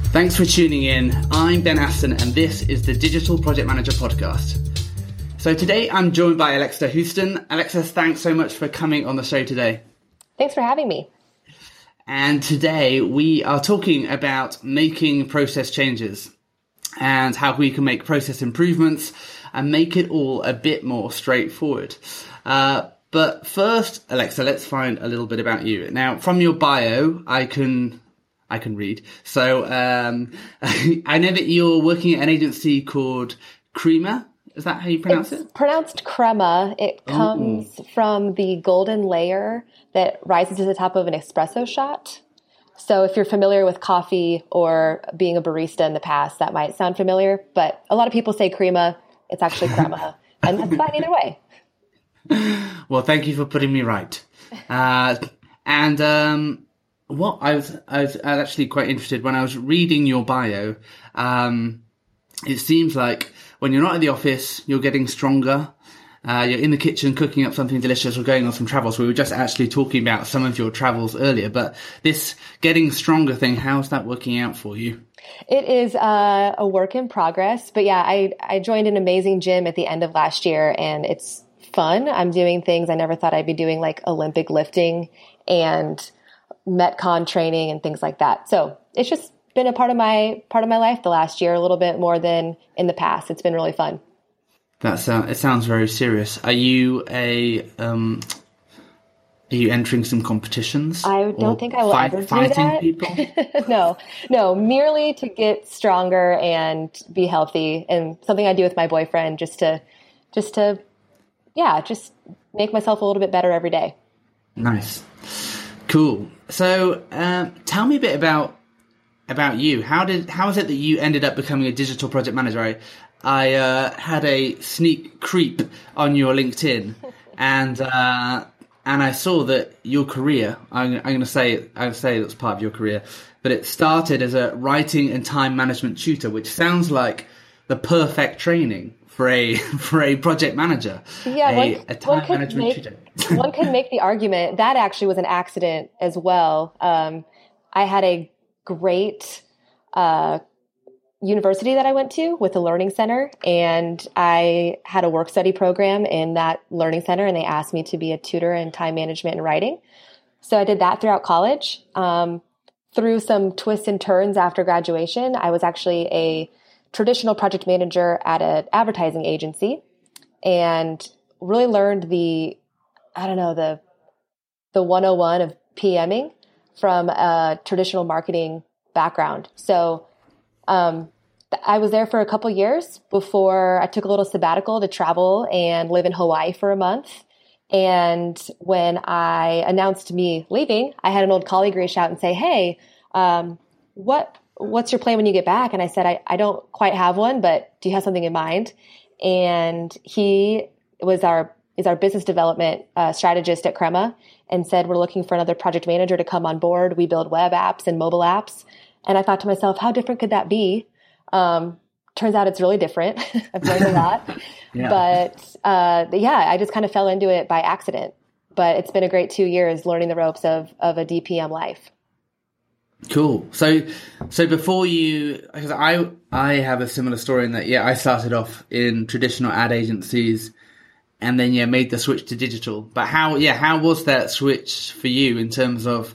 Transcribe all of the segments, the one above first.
Thanks for tuning in. I'm Ben Aston, and this is the Digital Project Manager podcast. So today I'm joined by Alexa Houston. Alexa, thanks so much for coming on the show today. Thanks for having me. And today we are talking about making process changes and how we can make process improvements and make it all a bit more straightforward. But first, Alexa, let's find a little bit about you. Now, from your bio, I can read. So I know that you're working at an agency called Crema. Is that how you pronounce it? It's pronounced crema. It comes from the golden layer that rises to the top of an espresso shot. So if you're familiar with coffee or being a barista in the past, that might sound familiar. But a lot of people say crema. It's actually crema. And that's fine either way. Well, thank you for putting me right. What I was actually quite interested when I was reading your bio. It seems like when you're not at the office, you're getting stronger. You're in the kitchen cooking up something delicious or going on some travels. We were just actually talking about some of your travels earlier, but this getting stronger thing, how's that working out for you? It is a work in progress, but yeah, I joined an amazing gym at the end of last year and it's fun. I'm doing things I never thought I'd be doing, like Olympic lifting and Metcon training and things like that. So it's just been a part of my life the last year, a little bit more than in the past. It's been really fun. It sounds very serious. Are you entering some competitions? I don't think I will ever do that. People? No, merely to get stronger and be healthy, and something I do with my boyfriend just to make myself a little bit better every day. Nice. Cool. So, tell me a bit about you. How is it that you ended up becoming a digital project manager? I had a sneak creep on your LinkedIn, and I saw that your career. I'm going to say that's part of your career, but it started as a writing and time management tutor, which sounds like the perfect training for a project manager. Yeah, a time management tutor. One could make the argument that actually was an accident as well. I had a great university that I went to with a learning center, and I had a work study program in that learning center, and they asked me to be a tutor in time management and writing. So I did that throughout college. Through some twists and turns after graduation, I was actually a traditional project manager at an advertising agency and really learned the 101 of PMing from a traditional marketing background. So I was there for a couple years before I took a little sabbatical to travel and live in Hawaii for a month. And when I announced me leaving, I had an old colleague reach out and say, "Hey, what's your plan when you get back?" And I said, I don't quite have one, but do you have something in mind? And he is our business development strategist at Crema, and said, "We're looking for another project manager to come on board. We build web apps and mobile apps." And I thought to myself, how different could that be? Turns out it's really different. I've learned a lot. Yeah. But I just kind of fell into it by accident. But it's been a great 2 years learning the ropes of a DPM life. Cool. So before because I have a similar story in that, I started off in traditional ad agencies and then, made the switch to digital. But how was that switch for you in terms of,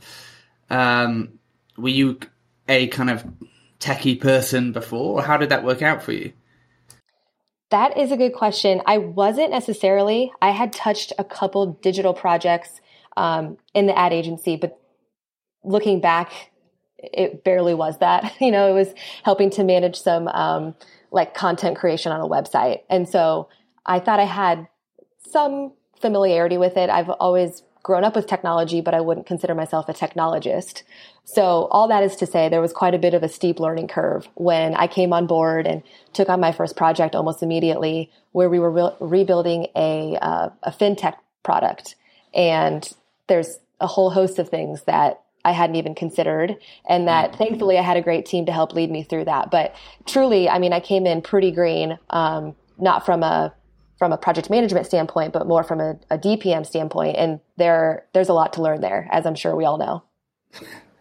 were you a kind of techie person before, or how did that work out for you? That is a good question. I wasn't necessarily. I had touched a couple digital projects in the ad agency, but looking back, it barely was that. It was helping to manage some content creation on a website. And so I thought I had some familiarity with it. I've always grown up with technology, but I wouldn't consider myself a technologist. So all that is to say, there was quite a bit of a steep learning curve when I came on board and took on my first project almost immediately, where we were rebuilding a fintech product. And there's a whole host of things that I hadn't even considered, and that thankfully I had a great team to help lead me through that. But truly, I came in pretty green, not from a project management standpoint, but more from a DPM standpoint. And there's a lot to learn there, as I'm sure we all know.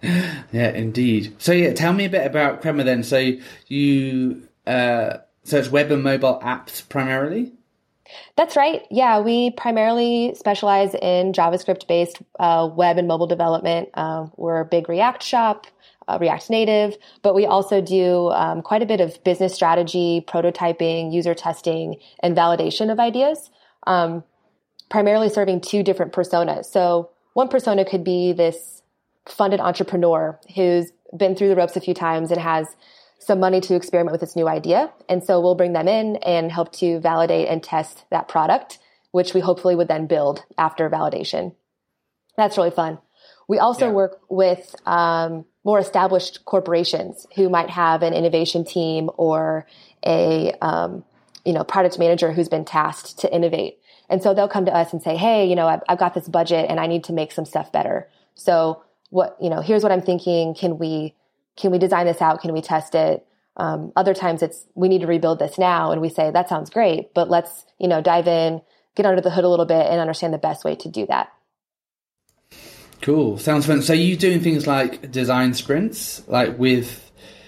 Yeah, indeed. So yeah, tell me a bit about Crema then. So you, so it's web and mobile apps primarily? That's right. Yeah, we primarily specialize in JavaScript-based web and mobile development. We're a big React shop, React Native, but we also do quite a bit of business strategy, prototyping, user testing, and validation of ideas, primarily serving two different personas. So one persona could be this funded entrepreneur who's been through the ropes a few times and has some money to experiment with this new idea. And so we'll bring them in and help to validate and test that product, which we hopefully would then build after validation. That's really fun. We also work with more established corporations who might have an innovation team or a product manager who's been tasked to innovate. And so they'll come to us and say, hey, I've got this budget and I need to make some stuff better. So here's what I'm thinking. Can we design this out? Can we test it? Other times we need to rebuild this now. And we say, that sounds great, but let's, dive in, get under the hood a little bit and understand the best way to do that. Cool. Sounds fun. So you doing things like design sprints, like with,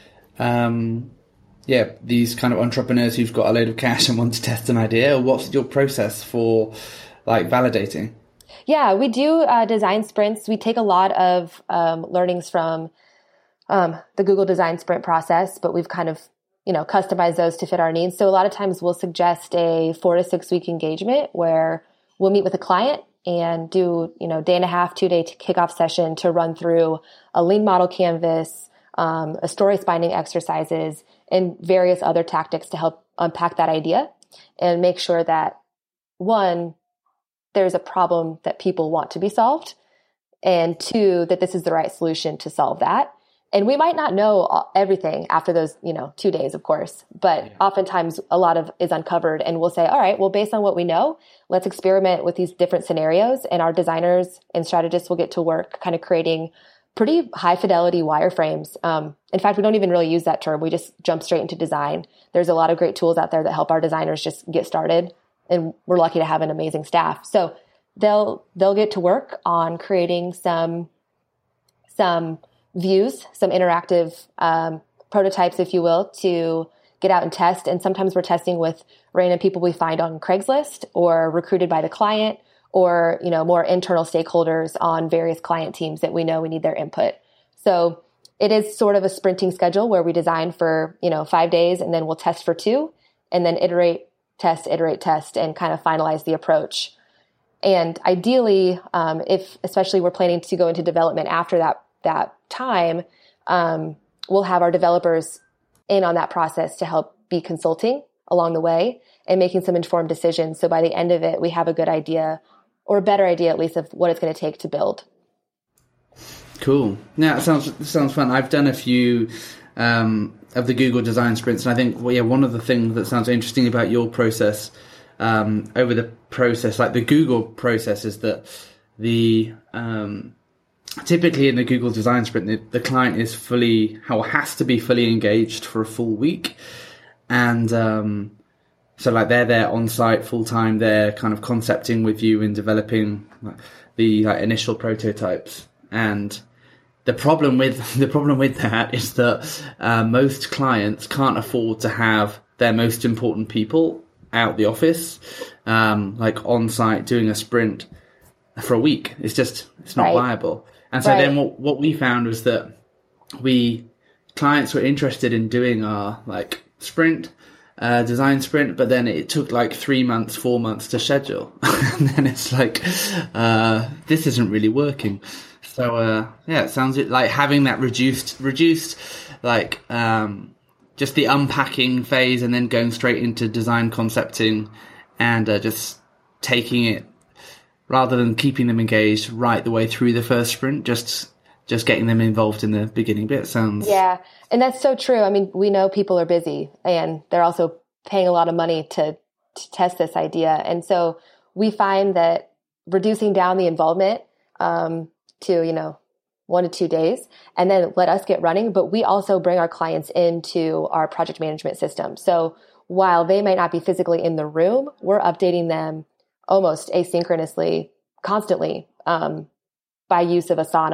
these kind of entrepreneurs who've got a load of cash and want to test an idea? Or what's your process for like validating? Yeah, we do design sprints. We take a lot of learnings from the Google Design Sprint process, but we've kind of, customized those to fit our needs. So a lot of times we'll suggest a 4 to 6 week engagement where we'll meet with a client and do, day and a half, 2-day kickoff session to run through a lean model canvas, a story spinding exercises, and various other tactics to help unpack that idea and make sure that, one, there's a problem that people want to be solved, and two, that this is the right solution to solve that. And we might not know everything after those, 2 days, of course, but oftentimes a lot of is uncovered, and we'll say, all right, well, based on what we know, let's experiment with these different scenarios, and our designers and strategists will get to work kind of creating pretty high fidelity wireframes. In fact, we don't even really use that term. We just jump straight into design. There's a lot of great tools out there that help our designers just get started, and we're lucky to have an amazing staff. So they'll get to work on creating some views, some interactive prototypes, if you will, to get out and test. And sometimes we're testing with random people we find on Craigslist or recruited by the client, or, more internal stakeholders on various client teams that we know we need their input. So it is sort of a sprinting schedule where we design for, 5 days, and then we'll test for 2, and then iterate, test, and kind of finalize the approach. And ideally, if especially we're planning to go into development after that time, we'll have our developers in on that process to help be consulting along the way and making some informed decisions. So by the end of it, we have a good idea, or a better idea at least, of what it's going to take to build. Cool. Yeah, it sounds fun. I've done a few of the Google Design Sprints, and I think one of the things that sounds interesting about your process over the process, like the Google process, is that the typically in the Google Design Sprint, the client is has to be fully engaged for a full week, and so like they're there on site full time. They're kind of concepting with you and developing the initial prototypes. And the problem with that is that most clients can't afford to have their most important people out the office, like on site doing a sprint for a week. It's not viable. And so then what we found was that clients were interested in doing our sprint, design sprint, but then it took 3 months, 4 months to schedule. And then it's this isn't really working. So, it sounds like having that reduced, just the unpacking phase and then going straight into design concepting and just taking it, rather than keeping them engaged right the way through the first sprint, just getting them involved in the beginning bit sounds... Yeah, and that's so true. I mean, we know people are busy and they're also paying a lot of money to test this idea. And so we find that reducing down the involvement to, 1 to 2 days, and then let us get running. But we also bring our clients into our project management system. So while they might not be physically in the room, we're updating them almost asynchronously, constantly, by use of Asana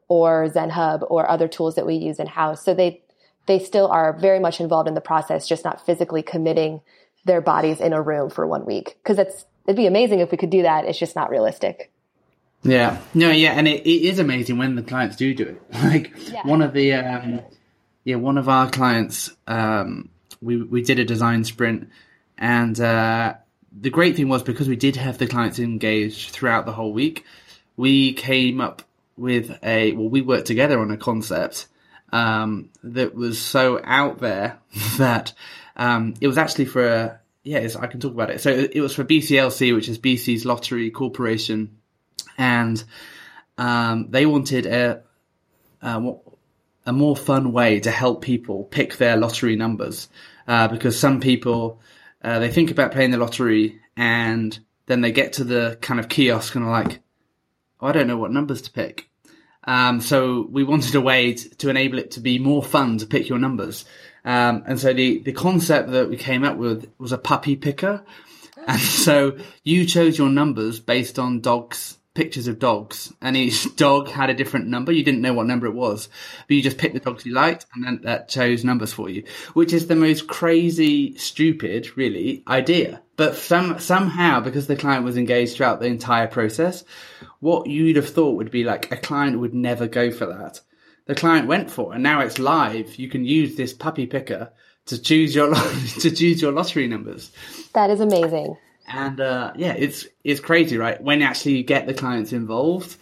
or ZenHub or other tools that we use in-house. So they still are very much involved in the process, just not physically committing their bodies in a room for 1 week. Because it'd be amazing if we could do that. It's just not realistic. Yeah. No, yeah. And it is amazing when the clients do it. Like one of our clients, we did a design sprint, and the great thing was, because we did have the clients engaged throughout the whole week, we came up with we worked together on a concept that was so out there that it was actually for I can talk about it. So it was for BCLC, which is BC's Lottery Corporation, and they wanted a more fun way to help people pick their lottery numbers, because some people they think about playing the lottery and then they get to the kind of kiosk and are like, oh, I don't know what numbers to pick. So we wanted a way to enable it to be more fun to pick your numbers. And so the concept that we came up with was a puppy picker. And so you chose your numbers based on pictures of dogs, and each dog had a different number. You didn't know what number it was, but you just picked the dogs you liked, and then that chose numbers for you, which is the most crazy, stupid, really, idea. But somehow, because the client was engaged throughout the entire process, what you'd have thought would be like a client would never go for that, the client went for, and now it's live. You can use this puppy picker to choose your lottery numbers. That is amazing. And it's crazy, right? When actually you get the clients involved,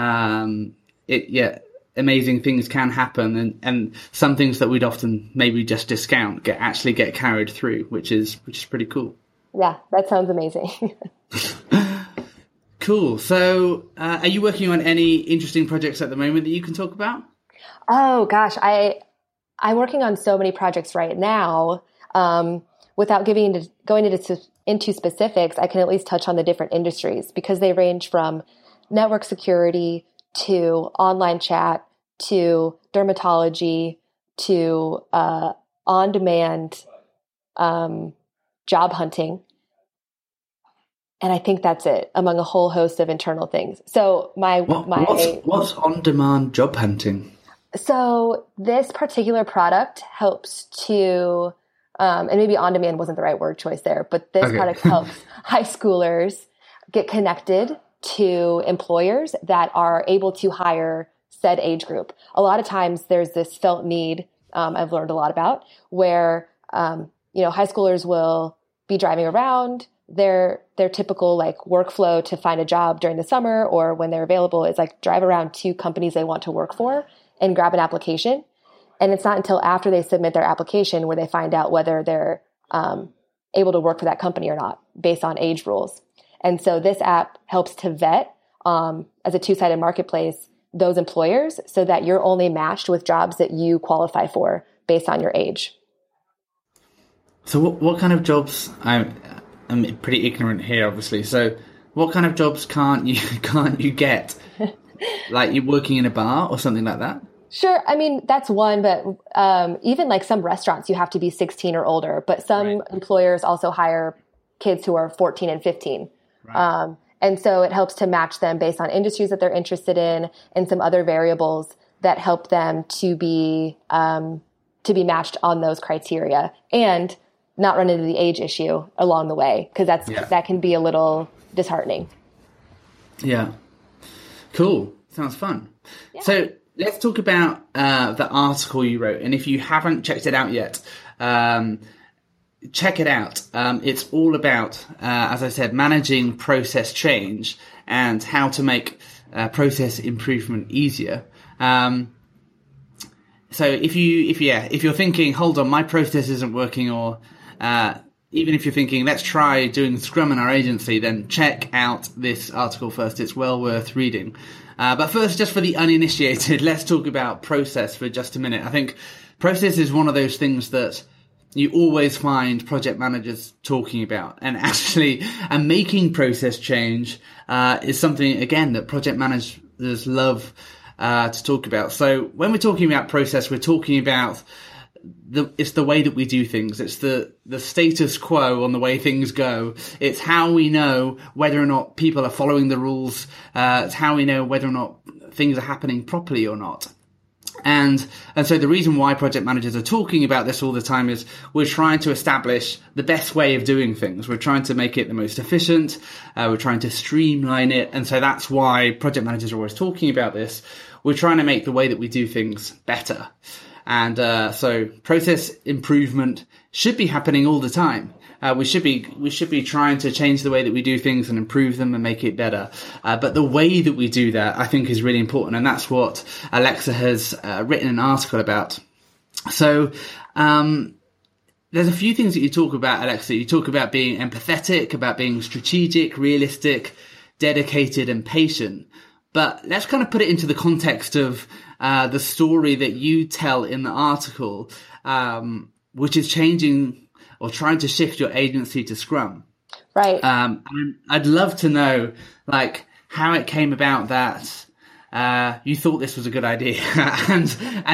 amazing things can happen, and some things that we'd often maybe just discount get carried through, which is pretty cool. Yeah, that sounds amazing. Cool. So, are you working on any interesting projects at the moment that you can talk about? Oh gosh, I'm working on so many projects right now. Without going into specifics, I can at least touch on the different industries, because they range from network security to online chat to dermatology to on-demand job hunting. And I think that's it, among a whole host of internal things. So what's on-demand job hunting? So this particular product helps to, and maybe on-demand wasn't the right word choice there, but this product helps high schoolers get connected to employers that are able to hire said age group. A lot of times there's this felt need, I've learned a lot about, where, high schoolers will be driving around. Their typical like workflow to find a job during the summer or when they're available is like drive around to companies they want to work for and grab an application. And it's not until after they submit their application where they find out whether they're able to work for that company or not based on age rules. And so this app helps to vet as a two-sided marketplace those employers so that you're only matched with jobs that you qualify for based on your age. So what kind of jobs, I'm pretty ignorant here, obviously. So what kind of jobs can't you get? Like you're working in a bar or something like that? Sure. I mean, that's one, but even like some restaurants, you have to be 16 or older, but some employers also hire kids who are 14 and 15. Right. And so it helps to match them based on industries that they're interested in and some other variables that help them to be matched on those criteria and not run into the age issue along the way, because that can be a little disheartening. Yeah. Cool. Sounds fun. Yeah. So let's talk about the article you wrote. And if you haven't checked it out yet, check it out. It's all about, as I said, managing process change and how to make process improvement easier. So if you're thinking, hold on, my process isn't working, or even if you're thinking, let's try doing Scrum in our agency, then check out this article first. It's well worth reading. But first, just for the uninitiated, let's talk about process for just a minute. I think process is one of those things that you always find project managers talking about, and making process change is something, again, that project managers love to talk about. So when we're talking about process, we're talking about it's the way that we do things. It's the status quo on the way things go. It's how we know whether or not people are following the rules. It's how we know whether or not things are happening properly or not. And so the reason why project managers are talking about this all the time is we're trying to establish the best way of doing things. We're trying to make it the most efficient. We're trying to streamline it. And so that's why project managers are always talking about this. We're trying to make the way that we do things better. And so process improvement should be happening all the time. We should be trying to change the way that we do things and improve them and make it better. But the way that we do that, I think, is really important. And that's what Alexa has written an article about. So there's a few things that you talk about, Alexa. You talk about being empathetic, about being strategic, realistic, dedicated, and patient. But let's kind of put it into the context of the story that you tell in the article, which is changing or trying to shift your agency to Scrum. Right. And I'd love to know, like, how it came about that you thought this was a good idea, and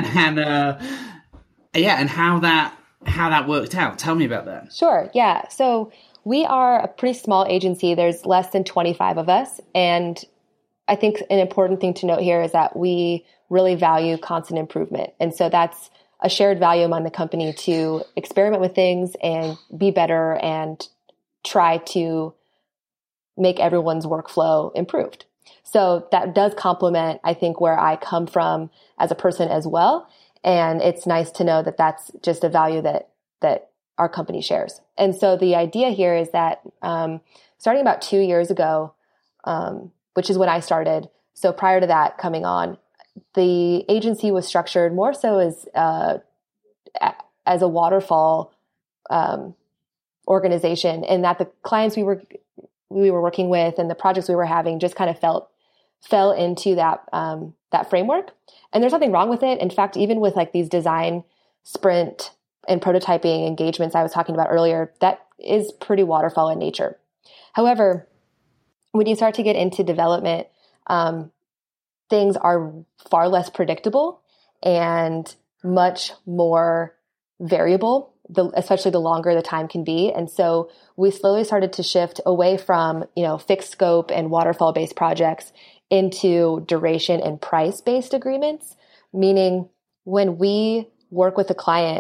how that worked out. Tell me about that. Sure. Yeah. So we are a pretty small agency. There's less than 25 of us, and I think an important thing to note here is that we really value constant improvement, and so that's a shared value among the company to experiment with things and be better and try to make everyone's workflow improved. So that does complement, I think, where I come from as a person as well. And it's nice to know that that's just a value that our company shares. And so the idea here is that starting about 2 years ago, which is when I started, so prior to that coming on, the agency was structured more so as a waterfall organization, and that the clients we were working with and the projects we were having just kind of fell into that framework. And there's nothing wrong with it. In fact, even with like these design sprint and prototyping engagements I was talking about earlier, that is pretty waterfall in nature. However, when you start to get into development, things are far less predictable and much more variable, especially the longer the time can be. And so we slowly started to shift away from, fixed scope and waterfall-based projects into duration and price-based agreements, meaning when we work with a client,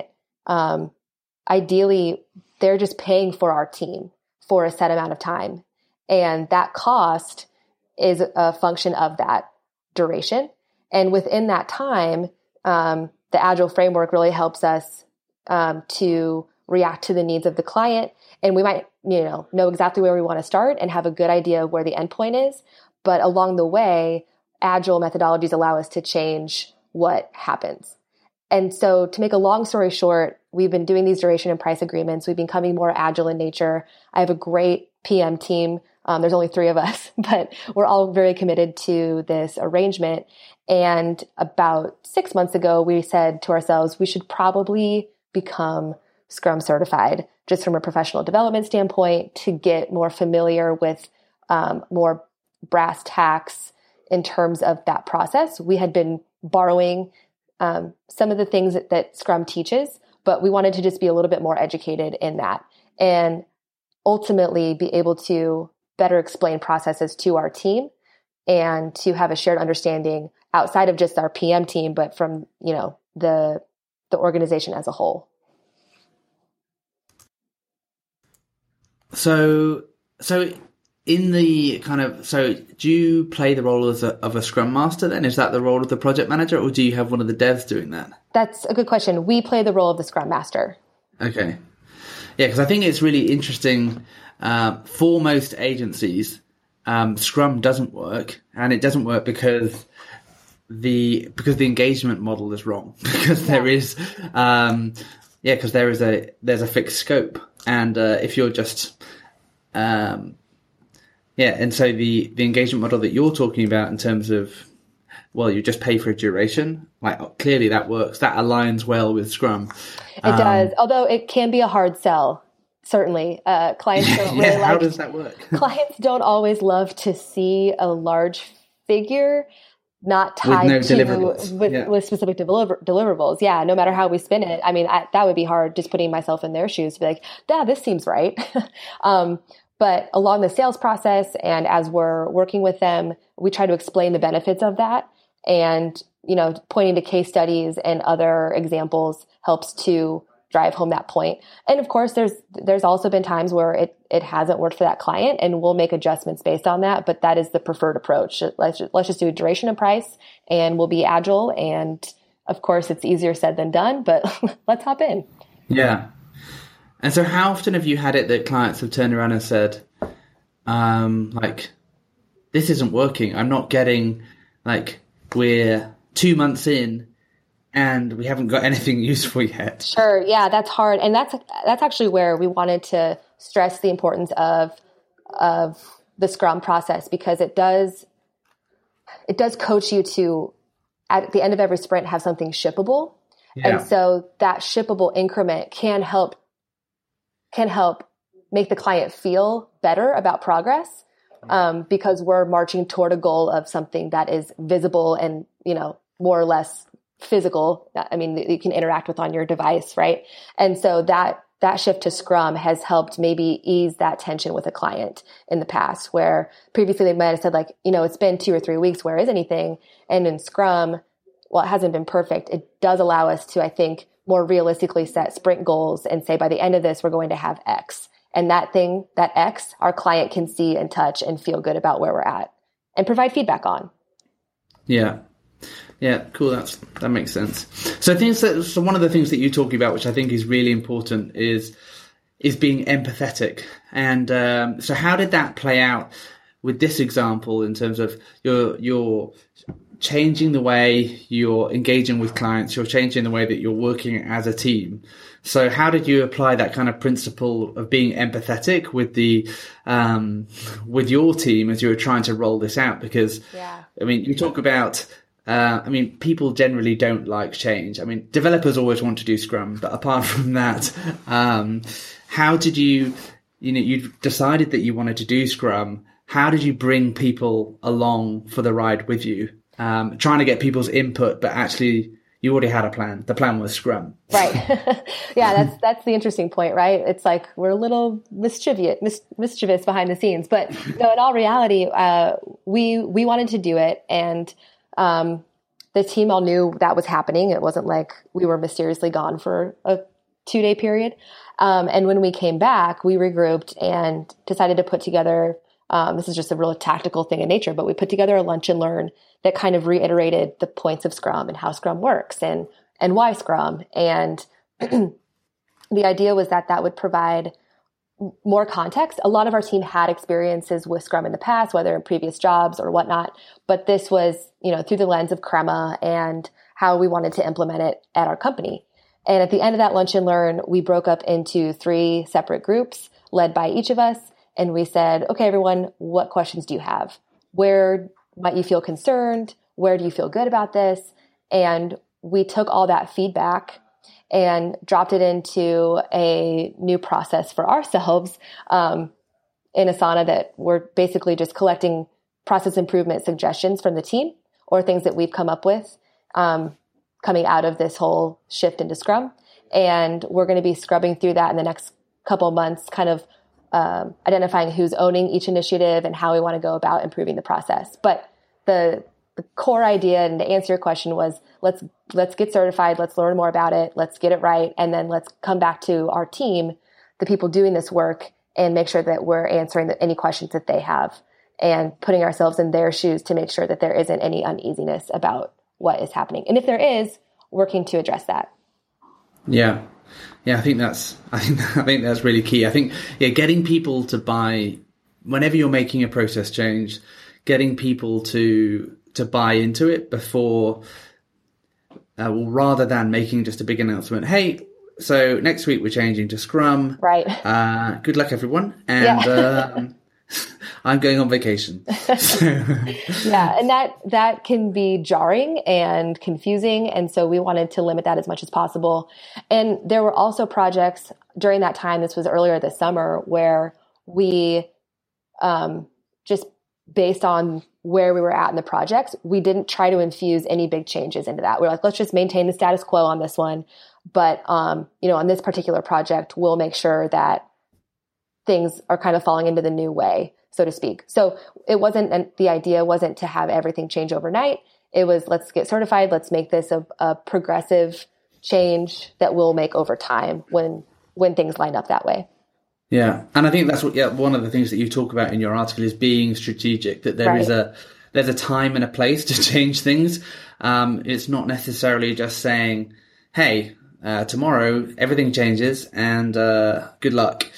ideally, they're just paying for our team for a set amount of time. And that cost is a function of that duration. And within that time, the Agile framework really helps us to react to the needs of the client. And we might, know exactly where we want to start and have a good idea of where the endpoint is. But along the way, Agile methodologies allow us to change what happens. And so to make a long story short, we've been doing these duration and price agreements. We've been becoming more agile in nature. I have a great PM team. There's only 3 of us, but we're all very committed to this arrangement. And about 6 months ago, we said to ourselves, we should probably become Scrum certified, just from a professional development standpoint, to get more familiar with more brass tacks in terms of that process. We had been borrowing some of the things that Scrum teaches, but we wanted to just be a little bit more educated in that and ultimately be able to better explain processes to our team and to have a shared understanding outside of just our PM team, but from, the organization as a whole. So in the do you play the role of a Scrum Master then? Is that the role of the project manager, or do you have one of the devs doing that? That's a good question. We play the role of the Scrum Master. Okay. Yeah, because I think it's really interesting. For most agencies, Scrum doesn't work, and it doesn't work because the engagement model is wrong. Because there's a fixed scope, and if you're just and so the engagement model that you're talking about in terms of, well, you just pay for a duration, like clearly that works. That aligns well with Scrum. It does, although it can be a hard sell. Certainly, clients don't really how does that work? Clients don't always love to see a large figure not with tied no to deliverables. with specific deliverables. Yeah, no matter how we spin it. I mean, that would be hard, just putting myself in their shoes to be like, yeah, this seems right. But along the sales process and as we're working with them, we try to explain the benefits of that. And, pointing to case studies and other examples helps to drive home that point. And of course, there's also been times where it hasn't worked for that client, and we'll make adjustments based on that. But that is the preferred approach. Let's just do duration and price, and we'll be agile. And of course, it's easier said than done, but let's hop in. Yeah. And so how often have you had it that clients have turned around and said, this isn't working. I'm not getting, we're 2 months in and we haven't got anything useful yet. Sure. Yeah, that's hard. And that's actually where we wanted to stress the importance of the Scrum process, because it does coach you to, at the end of every sprint, have something shippable. Yeah. And so that shippable increment can help make the client feel better about progress, because we're marching toward a goal of something that is visible and, more or less physical. I mean, that you can interact with on your device, right? And so that shift to Scrum has helped maybe ease that tension with a client in the past, where previously they might have said it's been 2 or 3 weeks, where is anything? And in Scrum, while it hasn't been perfect, it does allow us to, I think, more realistically set sprint goals and say, by the end of this, we're going to have X. And that X, our client can see and touch and feel good about where we're at and provide feedback on. Yeah. Yeah, cool. That makes sense. So I think so one of the things that you're talking about, which I think is really important, is being empathetic. And so how did that play out with this example in terms of your changing the way you're engaging with clients, you're changing the way that you're working as a team. So how did you apply that kind of principle of being empathetic with with your team as you were trying to roll this out? Because, I mean, you talk about, people generally don't like change. I mean, developers always want to do Scrum, but apart from that, how did you decided that you wanted to do Scrum. How did you bring people along for the ride with you? Trying to get people's input, but actually you already had a plan. The plan was Scrum. Right. Yeah, that's the interesting point, right? It's like we're a little mischievous behind the scenes, but no, in all reality, we wanted to do it, and the team all knew that was happening. It wasn't like we were mysteriously gone for a 2-day period. And when we came back, we regrouped and decided to put together, this is just a real tactical thing in nature, but we put together a lunch and learn that kind of reiterated the points of Scrum and how Scrum works and why Scrum. And the idea was that would provide more context. A lot of our team had experiences with Scrum in the past, whether in previous jobs or whatnot, but this was, through the lens of Crema and how we wanted to implement it at our company. And at the end of that lunch and learn, we broke up into 3 separate groups led by each of us. And we said, okay, everyone, what questions do you have? Where might you feel concerned? Where do you feel good about this? And we took all that feedback and dropped it into a new process for ourselves in Asana, that we're basically just collecting process improvement suggestions from the team or things that we've come up with coming out of this whole shift into Scrum. And we're going to be scrubbing through that in the next couple of months, kind of identifying who's owning each initiative and how we want to go about improving the process. But the core idea, and to answer your question, was let's get certified, let's learn more about it, let's get it right, and then let's come back to our team, the people doing this work, and make sure that we're answering any questions that they have and putting ourselves in their shoes to make sure that there isn't any uneasiness about what is happening. And if there is, working to address that. Yeah. Yeah, I think that's really key. I think, getting people to buy, whenever you're making a process change, getting people to buy into it before, rather than making just a big announcement. Hey, so next week we're changing to Scrum. Right. Good luck, everyone. And I'm going on vacation. Yeah, and that can be jarring and confusing. And so we wanted to limit that as much as possible. And there were also projects during that time, this was earlier this summer, where we just based on where we were at in the projects, we didn't try to infuse any big changes into that. We're like, let's just maintain the status quo on this one. But, on this particular project, we'll make sure that things are kind of falling into the new way, so to speak. So it wasn't, the idea wasn't to have everything change overnight. It was, let's get certified. Let's make this a progressive change that we'll make over time when things line up that way. Yeah. And I think that's one of the things that you talk about in your article is being strategic, that there's a time and a place to change things. It's not necessarily just saying, hey, tomorrow everything changes and good luck.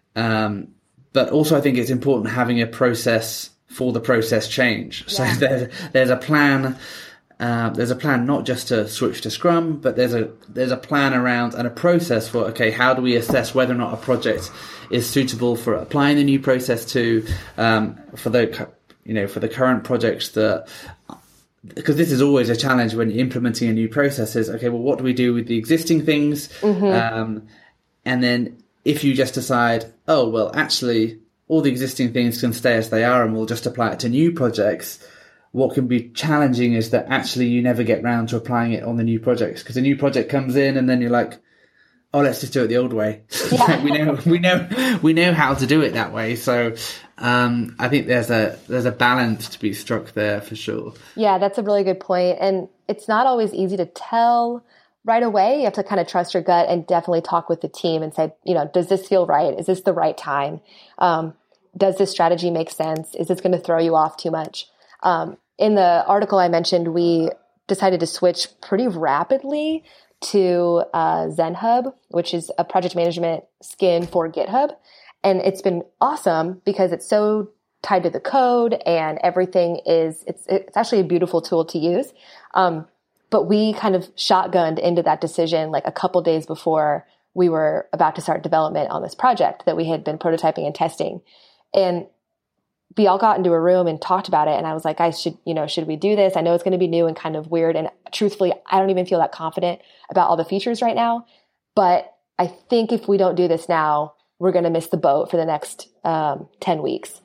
But also I think it's important having a process for the process change. Yeah. So there's a plan. There's a plan not just to switch to Scrum, but there's a plan around and a process for, okay, how do we assess whether or not a project is suitable for applying the new process to, for the current projects because this is always a challenge when you're implementing a new process is, okay, well, what do we do with the existing things? Mm-hmm. And then if you just decide, oh, well, actually all the existing things can stay as they are and we'll just apply it to new projects, what can be challenging is that actually you never get round to applying it on the new projects, because a new project comes in and then you're like, oh, let's just do it the old way. Yeah. we know how to do it that way. So I think there's a balance to be struck there for sure. Yeah, that's a really good point. And it's not always easy to tell right away. You have to kind of trust your gut and definitely talk with the team and say, does this feel right? Is this the right time? Does this strategy make sense? Is this going to throw you off too much? In the article I mentioned, we decided to switch pretty rapidly to ZenHub, which is a project management skin for GitHub. And it's been awesome because it's so tied to the code and everything it's actually a beautiful tool to use. But we kind of shotgunned into that decision like a couple days before we were about to start development on this project that we had been prototyping and testing. And we all got into a room and talked about it. And I was like, guys, should we do this? I know it's going to be new and kind of weird. And truthfully, I don't even feel that confident about all the features right now. But I think if we don't do this now, we're going to miss the boat for the next 10 weeks.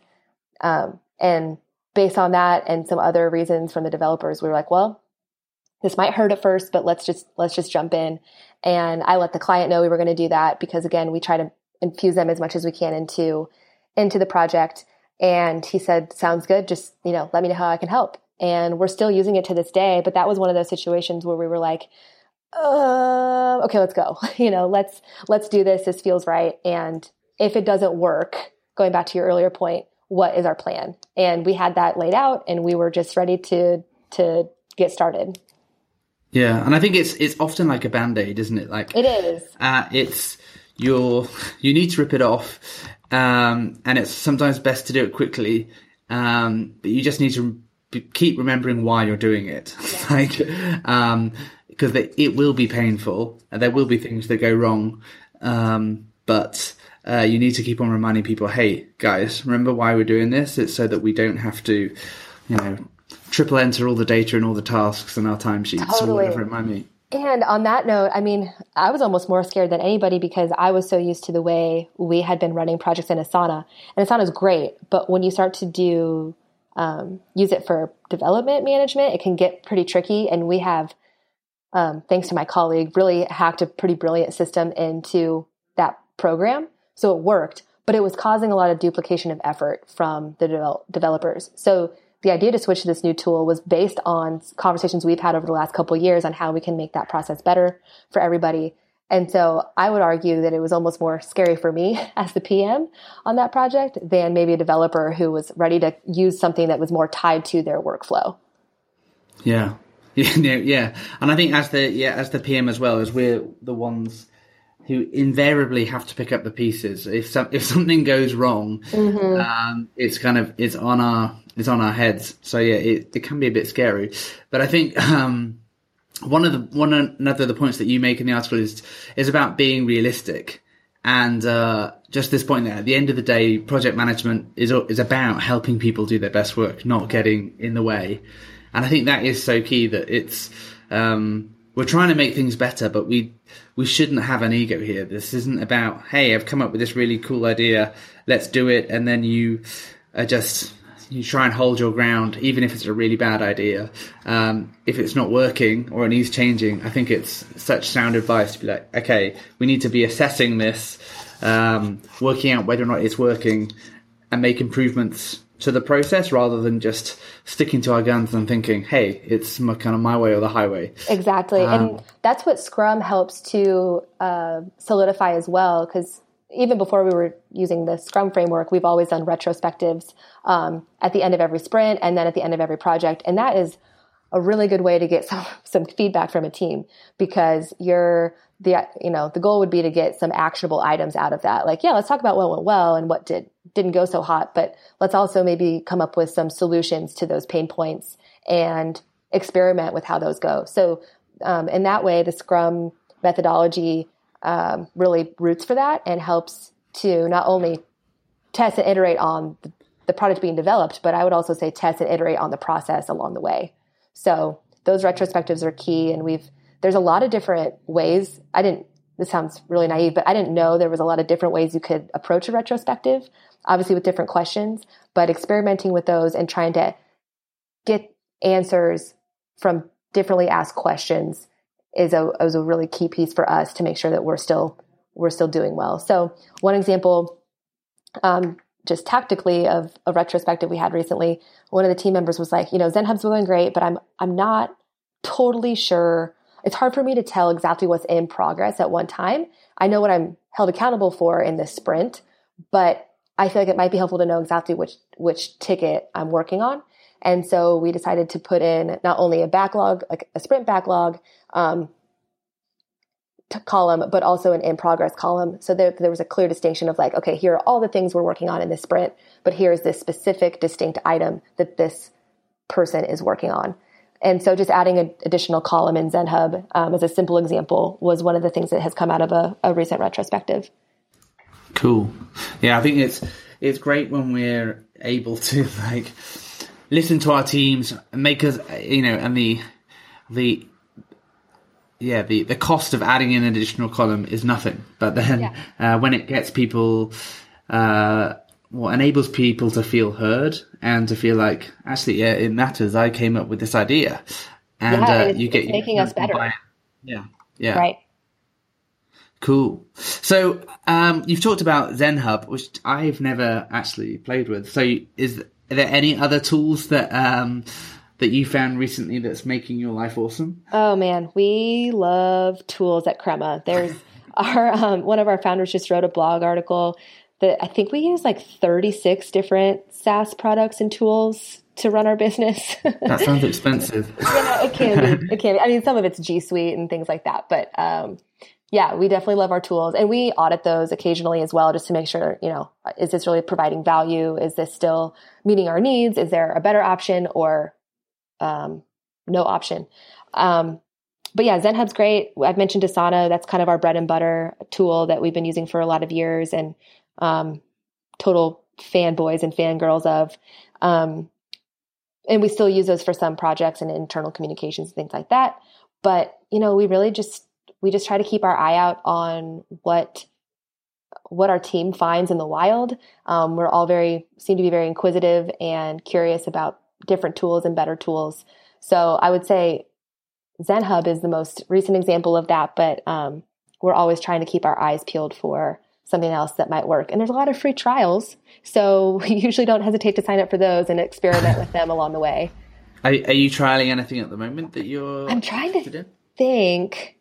And based on that and some other reasons from the developers, we were like, well, this might hurt at first, but let's just jump in. And I let the client know we were going to do that because, again, we try to infuse them as much as we can into the project. And he said, sounds good. Just, let me know how I can help. And we're still using it to this day. But that was one of those situations where we were like, okay, let's go. Let's do this. This feels right. And if it doesn't work, going back to your earlier point, what is our plan? And we had that laid out and we were just ready to get started. Yeah. And I think it's often like a Band-Aid, isn't it? Like it is. You need to rip it off. And it's sometimes best to do it quickly. But you just need to keep remembering why you're doing it. Yeah. Because it will be painful and there will be things that go wrong. But you need to keep on reminding people, hey, guys, remember why we're doing this? It's so that we don't have to, triple enter all the data and all the tasks and our timesheets or whatever it might be. And on that note, I was almost more scared than anybody because I was so used to the way we had been running projects in Asana. And Asana is great, but when you start to use it for development management, it can get pretty tricky. And we have, thanks to my colleague, really hacked a pretty brilliant system into that program. So it worked, but it was causing a lot of duplication of effort from the developers. So the idea to switch to this new tool was based on conversations we've had over the last couple of years on how we can make that process better for everybody. And so I would argue that it was almost more scary for me as the PM on that project than maybe a developer who was ready to use something that was more tied to their workflow. Yeah. Yeah. And I think as the PM as well, as we're the ones who invariably have to pick up the pieces. If something goes wrong, mm-hmm. It's on our heads. So yeah, it can be a bit scary. But I think another of the points that you make in the article is about being realistic. And just this point there, at the end of the day, project management is about helping people do their best work, not getting in the way. And I think that is so key that it's we're trying to make things better, but we shouldn't have an ego here. This isn't about, hey, I've come up with this really cool idea, let's do it, and then you are just you try and hold your ground, even if it's a really bad idea. If it's not working or it needs changing, I think it's such sound advice to be like, okay, we need to be assessing this, working out whether or not it's working, and make improvements to the process rather than just sticking to our guns and thinking, hey, it's kind of my way or the highway. Exactly. And that's what Scrum helps to solidify as well, because even before we were using the Scrum framework, we've always done retrospectives at the end of every sprint and then at the end of every project. And that is a really good way to get some feedback from a team, because the goal would be to get some actionable items out of that. Like, yeah, let's talk about what went well and what didn't go so hot, but let's also maybe come up with some solutions to those pain points and experiment with how those go. So in that way, the Scrum methodology really roots for that and helps to not only test and iterate on the product being developed, but I would also say test and iterate on the process along the way. So those retrospectives are key. And there's a lot of different ways. This sounds really naive, but I didn't know there was a lot of different ways you could approach a retrospective, obviously with different questions, but experimenting with those and trying to get answers from differently asked questions is a really key piece for us to make sure that we're still doing well. So one example, just tactically, of a retrospective we had recently, one of the team members was like, ZenHub's going great, but I'm not totally sure. It's hard for me to tell exactly what's in progress at one time. I know what I'm held accountable for in this sprint, but I feel like it might be helpful to know exactly which ticket I'm working on. And so we decided to put in not only a backlog, like a sprint backlog column, but also an in progress column. So there was a clear distinction of like, okay, here are all the things we're working on in this sprint, but here's this specific distinct item that this person is working on. And so just adding an additional column in ZenHub as a simple example was one of the things that has come out of a recent retrospective. Cool. Yeah, I think it's great when we're able to listen to our teams and make us, and the cost of adding in an additional column is nothing. But then when it gets people, enables people to feel heard and to feel like, actually, yeah, it matters. I came up with this idea, and it's making us better. Yeah. Right. Cool. So you've talked about ZenHub, which I've never actually played with. So are there any other tools that you found recently that's making your life awesome? Oh man, we love tools at Crema. There's one of our founders just wrote a blog article that I think we use 36 different SaaS products and tools to run our business. That sounds expensive. Yeah, it can be. It can be. I mean, some of it's G Suite and things like that, but yeah, we definitely love our tools, and we audit those occasionally as well, just to make sure, is this really providing value? Is this still meeting our needs? Is there a better option or no option? But yeah, ZenHub's great. I've mentioned Asana. That's kind of our bread and butter tool that we've been using for a lot of years and total fanboys and fangirls of. And we still use those for some projects and internal communications and things like that. But, we just try to keep our eye out on what our team finds in the wild. We're all seem to be very inquisitive and curious about different tools and better tools. So I would say ZenHub is the most recent example of that, but we're always trying to keep our eyes peeled for something else that might work. And there's a lot of free trials, so we usually don't hesitate to sign up for those and experiment with them along the way. Are you trialing anything at the moment that you're... I'm trying to think.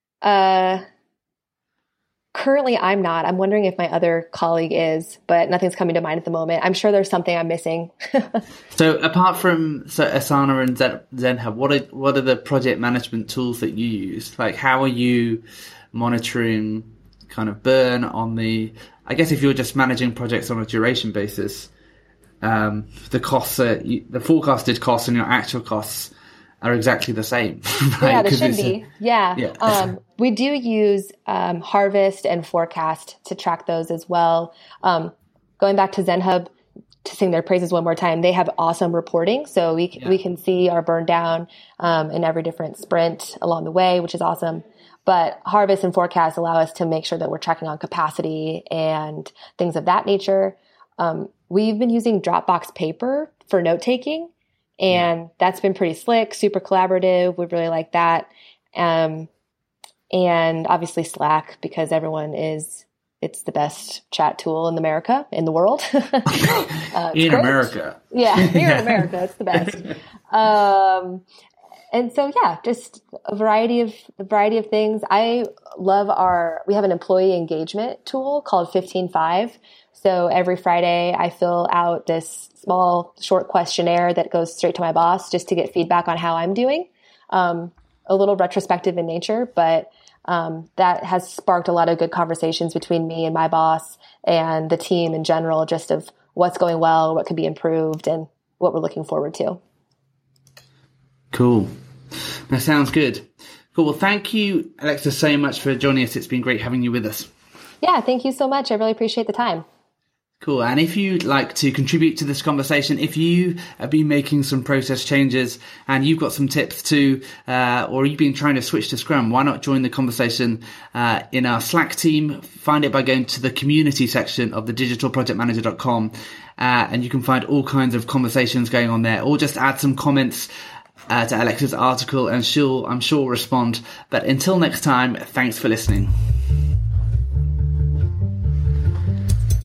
Currently, I'm not. I'm wondering if my other colleague is, but nothing's coming to mind at the moment. I'm sure there's something I'm missing. So apart from Asana and ZenHub, what are the project management tools that you use? How are you monitoring kind of burn on I guess if you're just managing projects on a duration basis, the costs, the forecasted costs and your actual costs are exactly the same. Right? Yeah, they should be. Yeah. We do use Harvest and Forecast to track those as well. Going back to ZenHub, to sing their praises one more time, they have awesome reporting. So we can see our burn down in every different sprint along the way, which is awesome. But Harvest and Forecast allow us to make sure that we're tracking on capacity and things of that nature. We've been using Dropbox Paper for note taking. And that's been pretty slick, super collaborative. We really like that. And obviously Slack, because it's the best chat tool in America, in the world. In America. Yeah, here in America, it's the best. And so, yeah, just a variety of things. I love we have an employee engagement tool called 15Five. So every Friday I fill out this small short questionnaire that goes straight to my boss just to get feedback on how I'm doing. A little retrospective in nature, but that has sparked a lot of good conversations between me and my boss and the team in general, just of what's going well, what could be improved, and what we're looking forward to. Cool. That sounds good. Cool. Well, thank you, Alexa, so much for joining us. It's been great having you with us. Yeah, thank you so much. I really appreciate the time. Cool. And if you'd like to contribute to this conversation, if you have been making some process changes and you've got some tips too, or you've been trying to switch to Scrum, why not join the conversation in our Slack team? Find it by going to the community section of the digitalprojectmanager.com, and you can find all kinds of conversations going on there, or just add some comments to Alexa's article and I'm sure, respond. But until next time, thanks for listening.